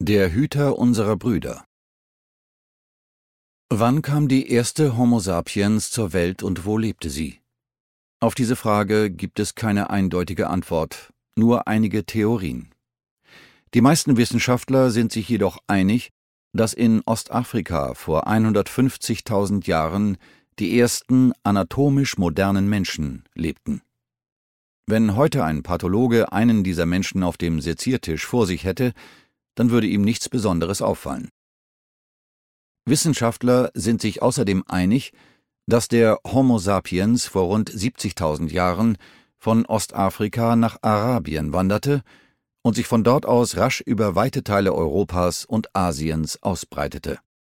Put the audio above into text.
Der Hüter unserer Brüder. Wann kam die erste Homo sapiens zur Welt und wo lebte sie? Auf diese Frage gibt es keine eindeutige Antwort, nur einige Theorien. Die meisten Wissenschaftler sind sich jedoch einig, dass in Ostafrika vor 150.000 Jahren die ersten anatomisch modernen Menschen lebten. Wenn heute ein Pathologe einen dieser Menschen auf dem Seziertisch vor sich hätte, dann würde ihm nichts Besonderes auffallen. Wissenschaftler sind sich außerdem einig, dass der Homo sapiens vor rund 70.000 Jahren von Ostafrika nach Arabien wanderte und sich von dort aus rasch über weite Teile Europas und Asiens ausbreitete.